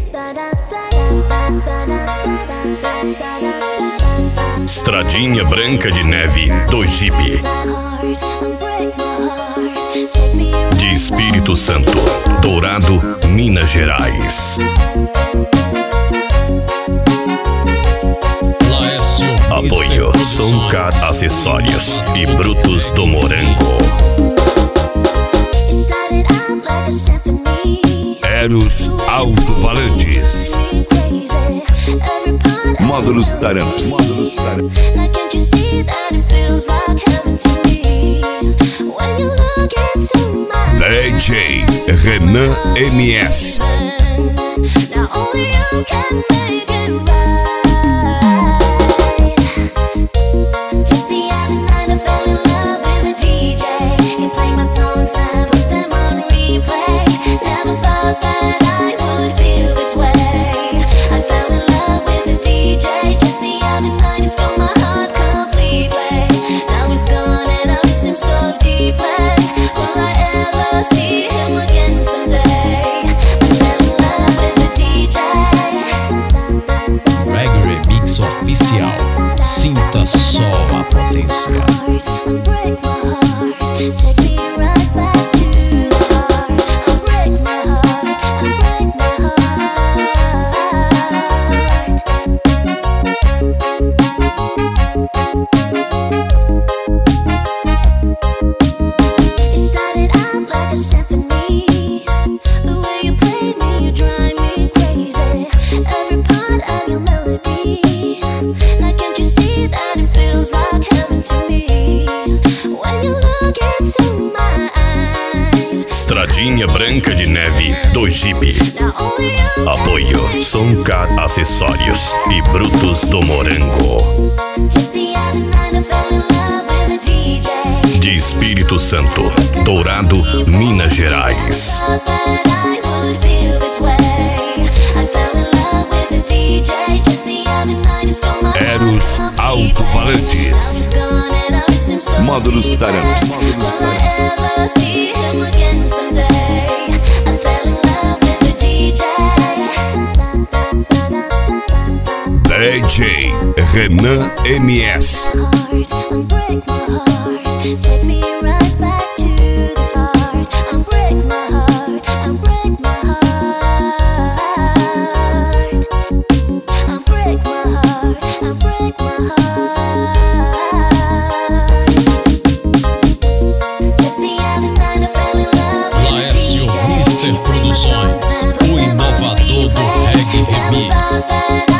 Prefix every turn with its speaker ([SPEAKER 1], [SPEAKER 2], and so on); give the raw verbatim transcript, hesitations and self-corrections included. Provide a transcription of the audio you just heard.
[SPEAKER 1] Estradinha Branca de Neve do Jeep, de Espírito Santo, Dourado, Minas Gerais. Apoio Soncar Acessórios e Brutos do Morango. Eros Alto-Falantes. Módulos Taramps. D J Renan M S.
[SPEAKER 2] Oficial, sinta só a potência.
[SPEAKER 1] Estradinha Branca de Neve do Jeep. Apoio Soncar Acessórios e Brutos do Morango, de Espírito Santo, Dourado, Minas Gerais. Eros Alto-Falantes. Módulos Taramps. D J Renan M S.
[SPEAKER 2] Laércio Mister Produções, o inovador do reggae remix.